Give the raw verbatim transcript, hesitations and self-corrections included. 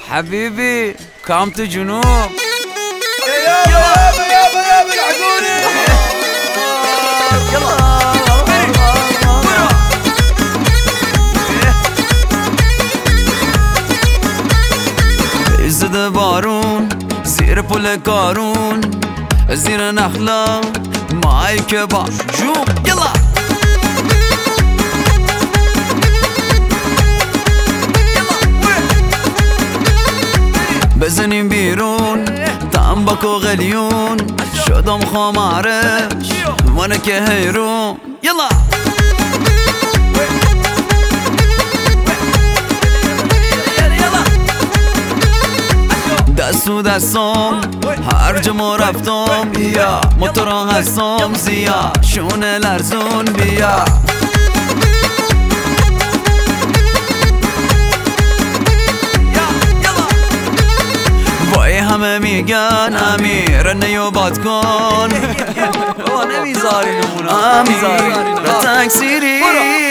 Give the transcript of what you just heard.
حبيبي كام جنوب يابا يابا يابا يابا العقولي يلا زد بارون زیر پل کارون زیر نخلا مایک با جوب یلا بزنیم بیرون تنباک و غلیون شدم خمارش منه که حیرون یلا دستو دستم هر جا ما رفتم بیا موتورا هستم زیا شونه لرزون بیا وای همه میگن امیر نیوبات کن نمیذاری نمونه امیر تکسیری